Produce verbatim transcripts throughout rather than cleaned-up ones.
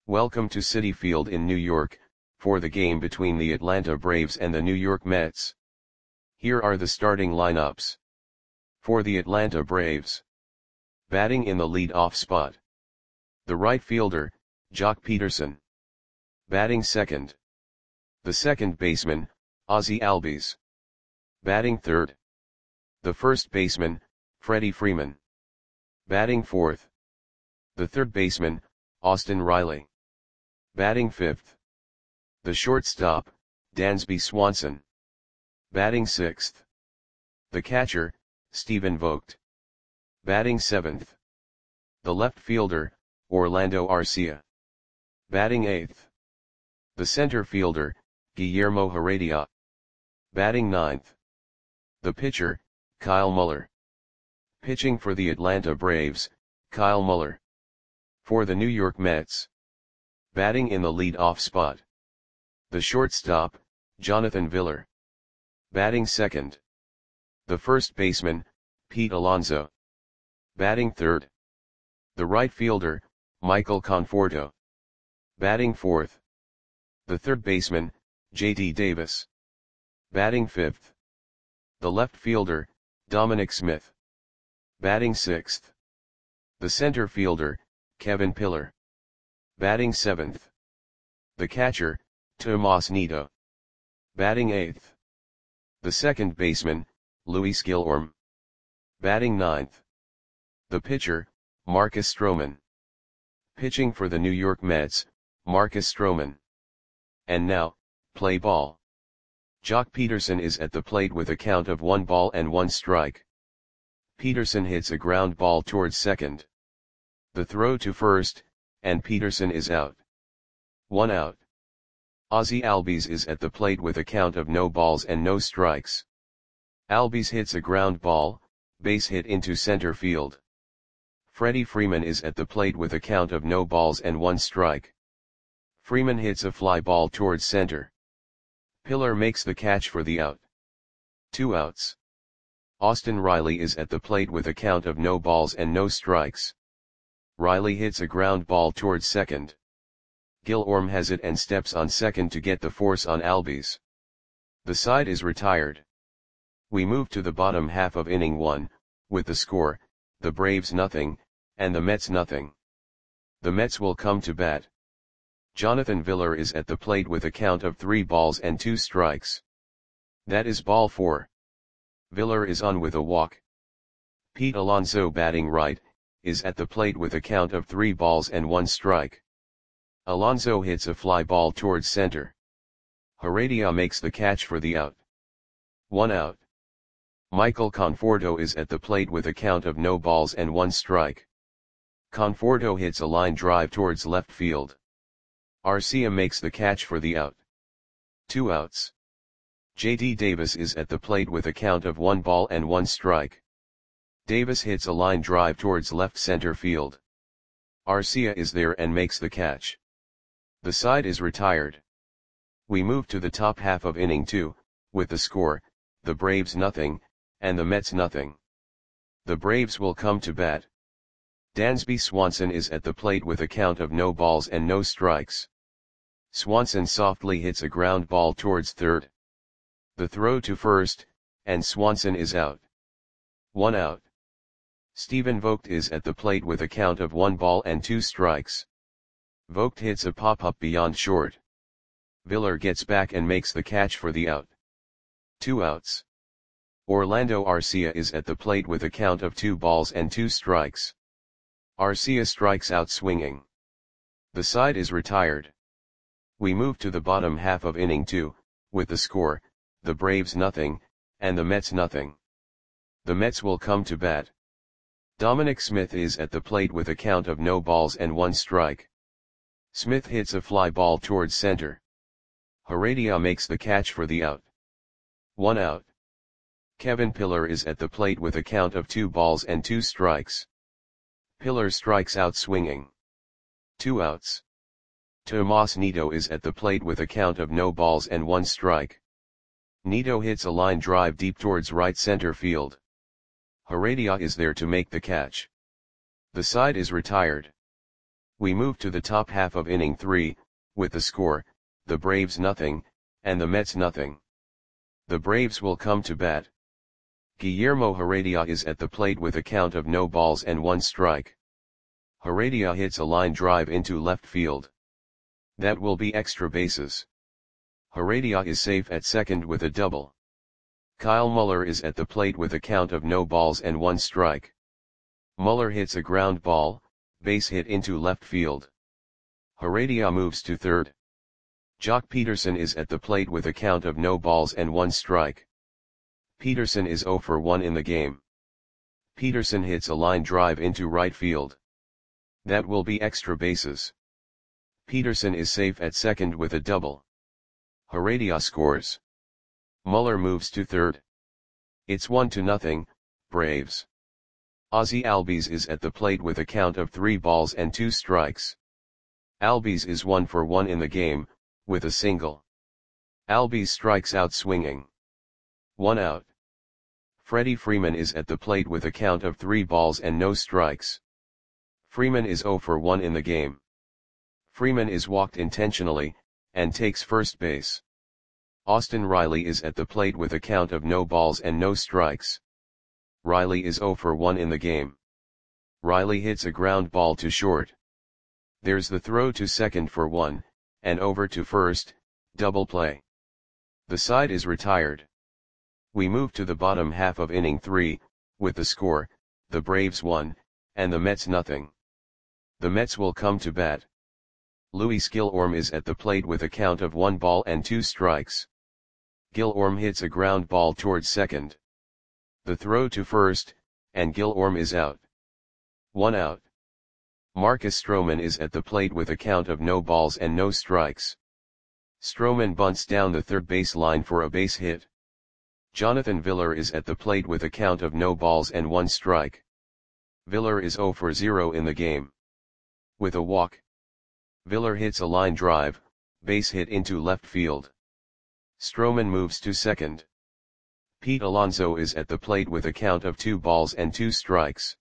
Welcome to Citi Field in New York, for the game between the Atlanta Braves and the New York Mets. Here are the starting lineups. For the Atlanta Braves. Batting in the lead-off spot. The right fielder, Joc Pederson. Batting second. The second baseman, Ozzie Albies. Batting third. The first baseman, Freddie Freeman. Batting fourth. The third baseman, Austin Riley. Batting fifth. The shortstop, Dansby Swanson. Batting sixth. The catcher, Stephen Vogt. Batting seventh. The left fielder, Orlando Arcia. Batting eighth. The center fielder, Guillermo Heredia. Batting ninth. The pitcher, Kyle Muller. Pitching for the Atlanta Braves, Kyle Muller. For the New York Mets. Batting in the lead-off spot. The shortstop, Jonathan Villar. Batting second. The first baseman, Pete Alonso. Batting third. The right fielder, Michael Conforto. Batting fourth. The third baseman, J D Davis. Batting fifth. The left fielder, Dominic Smith. Batting sixth. The center fielder, Kevin Pillar. Batting seventh. The catcher, Tomas Nido. Batting eighth. The second baseman, Luis Guillorme. Batting ninth. The pitcher, Marcus Stroman. Pitching for the New York Mets, Marcus Stroman. And now, play ball. Joc Pederson is at the plate with a count of one ball and one strike. Pederson hits a ground ball towards second. The throw to first, and Pederson is out. One out. Ozzie Albies is at the plate with a count of no balls and no strikes. Albies hits a ground ball, base hit into center field. Freddie Freeman is at the plate with a count of no balls and one strike. Freeman hits a fly ball towards center. Pillar makes the catch for the out. Two outs. Austin Riley is at the plate with a count of no balls and no strikes. Riley hits a ground ball towards second. Guillorme has it and steps on second to get the force on Albies. The side is retired. We move to the bottom half of inning one, with the score, the Braves nothing, and the Mets nothing. The Mets will come to bat. Jonathan Villar is at the plate with a count of three balls and two strikes. That is ball four. Villar is on with a walk. Pete Alonso, batting right, is at the plate with a count of three balls and one strike. Alonso hits a fly ball towards center. Heredia makes the catch for the out. One out. Michael Conforto is at the plate with a count of no balls and one strike. Conforto hits a line drive towards left field. Arcia makes the catch for the out. Two outs. J D Davis is at the plate with a count of one ball and one strike. Davis hits a line drive towards left center field. Arcia is there and makes the catch. The side is retired. We move to the top half of inning two, with the score, the Braves nothing, and the Mets nothing. The Braves will come to bat. Dansby Swanson is at the plate with a count of no balls and no strikes. Swanson softly hits a ground ball towards third. The throw to first, and Swanson is out. One out. Stephen Vogt is at the plate with a count of one ball and two strikes. Vogt hits a pop-up beyond short. Villar gets back and makes the catch for the out. Two outs. Orlando Arcia is at the plate with a count of two balls and two strikes. Arcia strikes out swinging. The side is retired. We move to the bottom half of inning two, with the score, the Braves nothing, and the Mets nothing. The Mets will come to bat. Dominic Smith is at the plate with a count of no balls and one strike. Smith hits a fly ball towards center. Heredia makes the catch for the out. One out. Kevin Pillar is at the plate with a count of two balls and two strikes. Pillar strikes out swinging. Two outs. Tomas Nido is at the plate with a count of no balls and one strike. Nido hits a line drive deep towards right center field. Heredia is there to make the catch. The side is retired. We move to the top half of inning three, with the score, the Braves nothing, and the Mets nothing. The Braves will come to bat. Guillermo Heredia is at the plate with a count of no balls and one strike. Heredia hits a line drive into left field. That will be extra bases. Heredia is safe at second with a double. Kyle Muller is at the plate with a count of no balls and one strike. Muller hits a ground ball, base hit into left field. Heredia moves to third. Jock Peterson is at the plate with a count of no balls and one strike. Peterson is zero for one in the game. Peterson hits a line drive into right field. That will be extra bases. Peterson is safe at second with a double. Heredia scores. Muller moves to third. It's one to nothing, Braves. Ozzie Albies is at the plate with a count of three balls and two strikes. Albies is one for one in the game, with a single. Albies strikes out swinging. One out. Freddie Freeman is at the plate with a count of three balls and no strikes. Freeman is zero for one in the game. Freeman is walked intentionally, and takes first base. Austin Riley is at the plate with a count of no balls and no strikes. Riley is zero for one in the game. Riley hits a ground ball to short. There's the throw to second for one, and over to first, double play. The side is retired. We move to the bottom half of inning three, with the score, the Braves one, and the Mets nothing. The Mets will come to bat. Luis Gilorm is at the plate with a count of one ball and two strikes. Gilorm hits a ground ball towards second. The throw to first, and Gilorm is out. One out. Marcus Stroman is at the plate with a count of no balls and no strikes. Stroman bunts down the third base line for a base hit. Jonathan Villar is at the plate with a count of no balls and one strike. Villar is zero for zero in the game. With a walk. Villar hits a line drive, base hit into left field. Stroman moves to second. Pete Alonso is at the plate with a count of two balls and two strikes.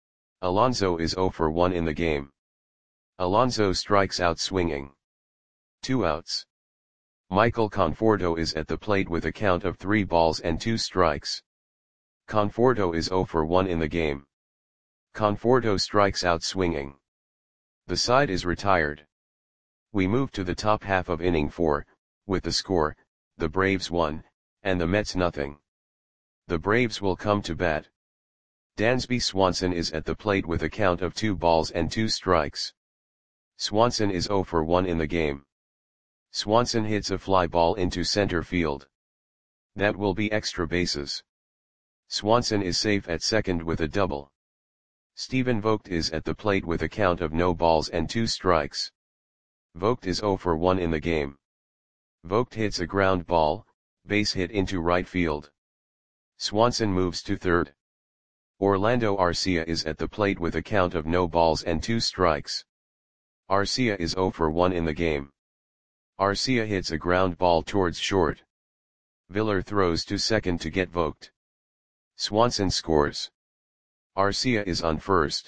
Alonso is zero for one in the game. Alonso strikes out swinging. Two outs. Michael Conforto is at the plate with a count of three balls and two strikes. Conforto is zero for one in the game. Conforto strikes out swinging. The side is retired. We move to the top half of inning four, with the score, the Braves one, and the Mets nothing. The Braves will come to bat. Dansby Swanson is at the plate with a count of two balls and two strikes. Swanson is zero for one in the game. Swanson hits a fly ball into center field. That will be extra bases. Swanson is safe at second with a double. Stephen Vogt is at the plate with a count of no balls and two strikes. Vogt is zero for one in the game. Vogt hits a ground ball, base hit into right field. Swanson moves to third. Orlando Arcia is at the plate with a count of no balls and two strikes. Arcia is zero for one in the game. Arcia hits a ground ball towards short. Villar throws to second to get Vogt. Swanson scores. Arcia is on first.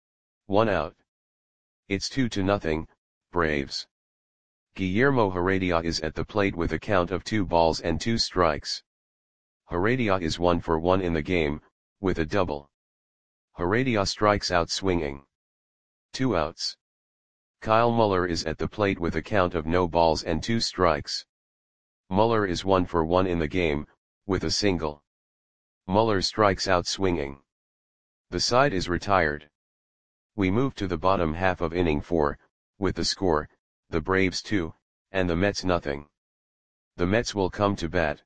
One out. It's two to nothing, Braves. Guillermo Heredia is at the plate with a count of two balls and two strikes. Heredia is one for one in the game, with a double. Heredia strikes out swinging. Two outs. Kyle Muller is at the plate with a count of no balls and two strikes. Muller is one for one in the game, with a single. Muller strikes out swinging. The side is retired. We move to the bottom half of inning four, with the score, the Braves two, and the Mets nothing. The Mets will come to bat.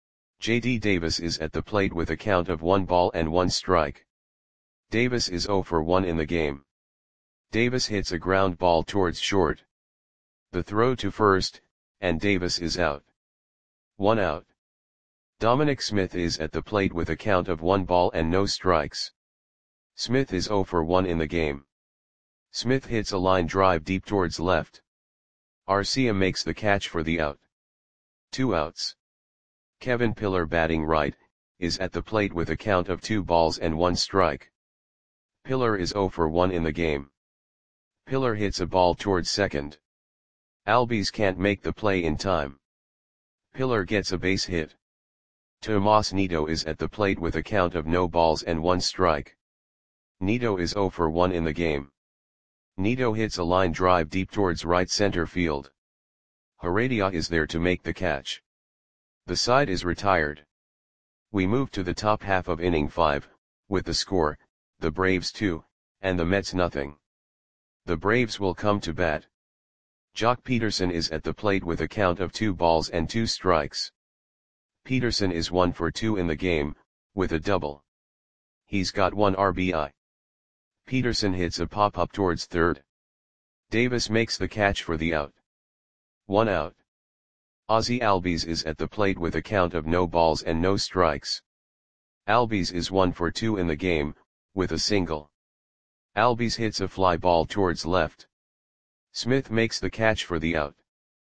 J D Davis is at the plate with a count of one ball and one strike. Davis is zero for one in the game. Davis hits a ground ball towards short. The throw to first, and Davis is out. One out. Dominic Smith is at the plate with a count of one ball and no strikes. Smith is zero for one in the game. Smith hits a line drive deep towards left. Arcia makes the catch for the out. Two outs. Kevin Pillar, batting right, is at the plate with a count of two balls and one strike. Pillar is zero for one in the game. Pillar hits a ball towards second. Albies can't make the play in time. Pillar gets a base hit. Tomas Nido is at the plate with a count of no balls and one strike. Nido is zero for one in the game. Nido hits a line drive deep towards right center field. Heredia is there to make the catch. The side is retired. We move to the top half of inning five, with the score, the Braves two, and the Mets nothing. The Braves will come to bat. Jock Peterson is at the plate with a count of two balls and two strikes. Peterson is one for two in the game, with a double. He's got one R B I. Peterson hits a pop-up towards third. Davis makes the catch for the out. One out. Ozzie Albies is at the plate with a count of no balls and no strikes. Albies is one for two in the game, with a single. Albies hits a fly ball towards left. Smith makes the catch for the out.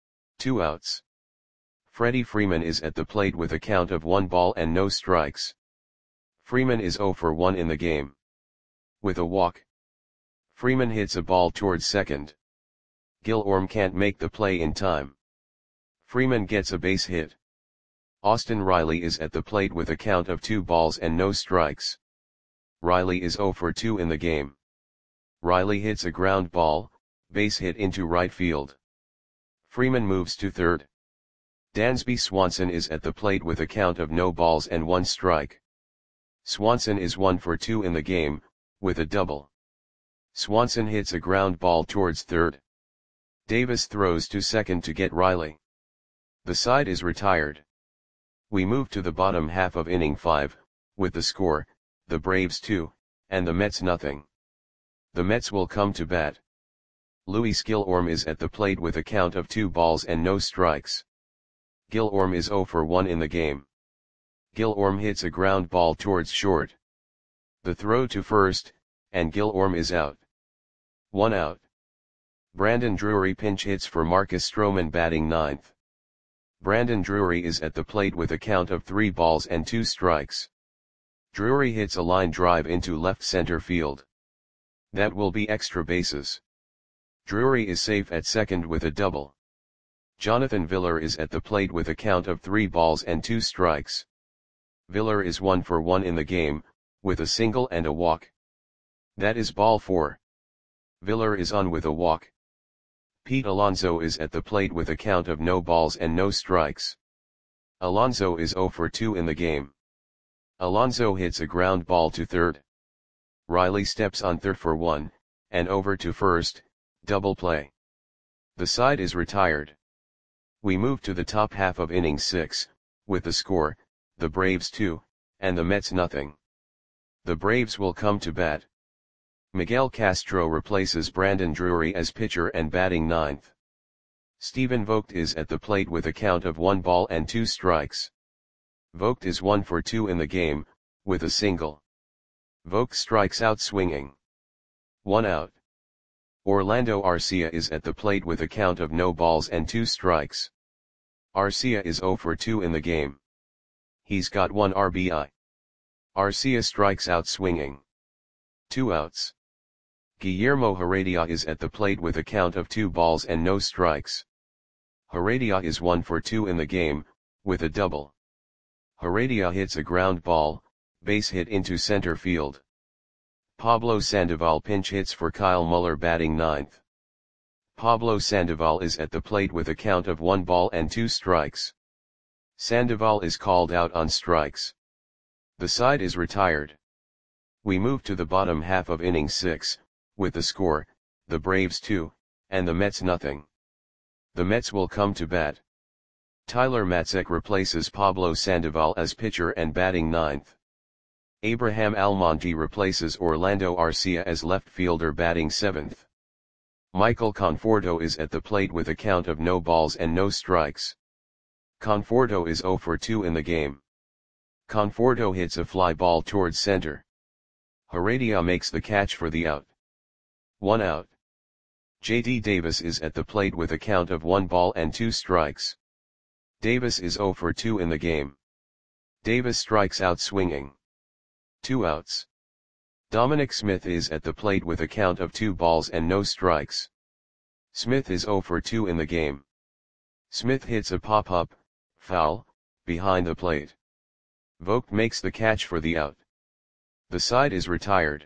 Two outs. Freddie Freeman is at the plate with a count of one ball and no strikes. Freeman is zero for one in the game. With a walk. Freeman hits a ball towards second. Gilorm can't make the play in time. Freeman gets a base hit. Austin Riley is at the plate with a count of two balls and no strikes. Riley is zero for two in the game. Riley hits a ground ball, base hit into right field. Freeman moves to third. Dansby Swanson is at the plate with a count of no balls and one strike. Swanson is one for two in the game, with a double. Swanson hits a ground ball towards third. Davis throws to second to get Riley. The side is retired. We move to the bottom half of inning five, with the score, the Braves two, and the Mets nothing. The Mets will come to bat. Luis Gilorm is at the plate with a count of two balls and no strikes. Gilorm is zero for one in the game. Gilorm hits a ground ball towards short. The throw to first, and Gilorm is out. One out. Brandon Drury pinch hits for Marcus Stroman batting ninth. Brandon Drury is at the plate with a count of three balls and two strikes. Drury hits a line drive into left center field. That will be extra bases. Drury is safe at second with a double. Jonathan Villar is at the plate with a count of three balls and two strikes. Villar is one for one in the game, with a single and a walk. That is ball four. Villar is on with a walk. Pete Alonso is at the plate with a count of no balls and no strikes. Alonso is zero for two in the game. Alonso hits a ground ball to third. Riley steps on third for one, and over to first, double play. The side is retired. We move to the top half of inning six, with the score, the Braves two, and the Mets nothing. The Braves will come to bat. Miguel Castro replaces Brandon Drury as pitcher and batting ninth. Stephen Vogt is at the plate with a count of one ball and two strikes. Vogt is one for two in the game, with a single. Vogt strikes out swinging. One out. Orlando Arcia is at the plate with a count of no balls and two strikes. Arcia is zero for two in the game. He's got one R B I. Arcia strikes out swinging. Two outs. Guillermo Heredia is at the plate with a count of two balls and no strikes. Heredia is one for two in the game, with a double. Heredia hits a ground ball, base hit into center field. Pablo Sandoval pinch hits for Kyle Muller batting ninth. Pablo Sandoval is at the plate with a count of one ball and two strikes. Sandoval is called out on strikes. The side is retired. We move to the bottom half of inning six, with the score, the Braves two, and the Mets nothing. The Mets will come to bat. Tyler Matzek replaces Pablo Sandoval as pitcher and batting ninth. Abraham Almonte replaces Orlando Arcia as left fielder batting seventh. Michael Conforto is at the plate with a count of no balls and no strikes. Conforto is zero for two in the game. Conforto hits a fly ball towards center. Heredia makes the catch for the out. One out. J D Davis is at the plate with a count of one ball and two strikes. Davis is zero for two in the game. Davis strikes out swinging. Two outs. Dominic Smith is at the plate with a count of two balls and no strikes. Smith is zero for two in the game. Smith hits a pop-up, foul, behind the plate. Vogt makes the catch for the out. The side is retired.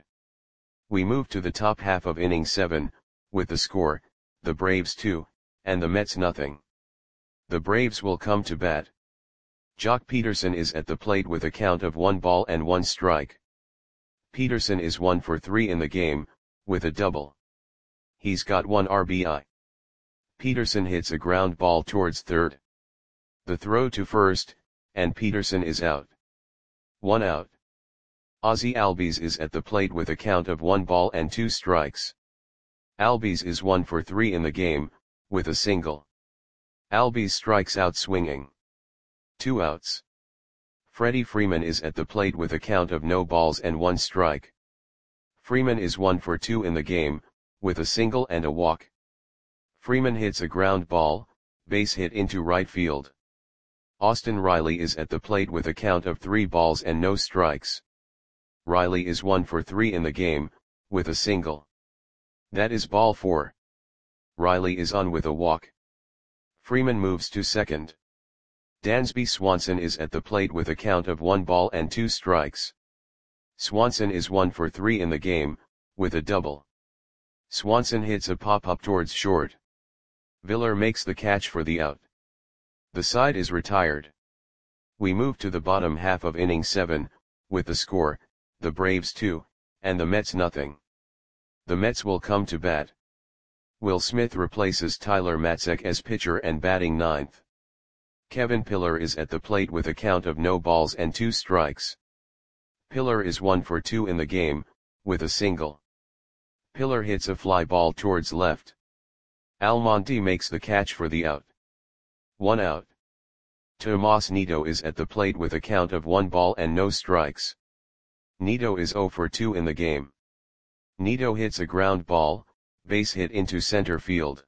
We move to the top half of inning seven, with the score, the Braves two, and the Mets nothing. The Braves will come to bat. Jock Peterson is at the plate with a count of one ball and one strike. Peterson is one for three in the game, with a double. He's got one R B I. Peterson hits a ground ball towards third. The throw to first, and Peterson is out. One out. Ozzie Albies is at the plate with a count of one ball and two strikes. Albies is one for three in the game, with a single. Albies strikes out swinging. Two outs. Freddie Freeman is at the plate with a count of no balls and one strike. Freeman is one for two in the game, with a single and a walk. Freeman hits a ground ball, base hit into right field. Austin Riley is at the plate with a count of three balls and no strikes. Riley is one for three in the game, with a single. That is ball four. Riley is on with a walk. Freeman moves to second. Dansby Swanson is at the plate with a count of one ball and two strikes. Swanson is one for three in the game, with a double. Swanson hits a pop-up towards short. Viller makes the catch for the out. The side is retired. We move to the bottom half of inning seven, with the score, the Braves two, and the Mets nothing. The Mets will come to bat. Will Smith replaces Tyler Matzek as pitcher and batting ninth. Kevin Pillar is at the plate with a count of no balls and two strikes. Pillar is one for two in the game, with a single. Pillar hits a fly ball towards left. Almonte makes the catch for the out. One out. Tomas Nido is at the plate with a count of one ball and no strikes. Nido is zero for two in the game. Nido hits a ground ball, base hit into center field.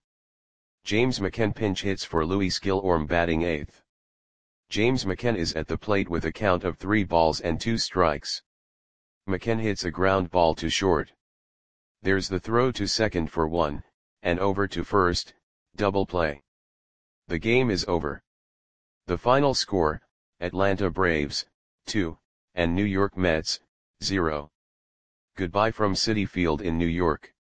James McCann pinch hits for Luis Gilorm batting eighth. James McCann is at the plate with a count of three balls and two strikes. McCann hits a ground ball to short. There's the throw to second for one, and over to first, double play. The game is over. The final score, Atlanta Braves, two, and New York Mets, zero. Goodbye from Citi Field in New York.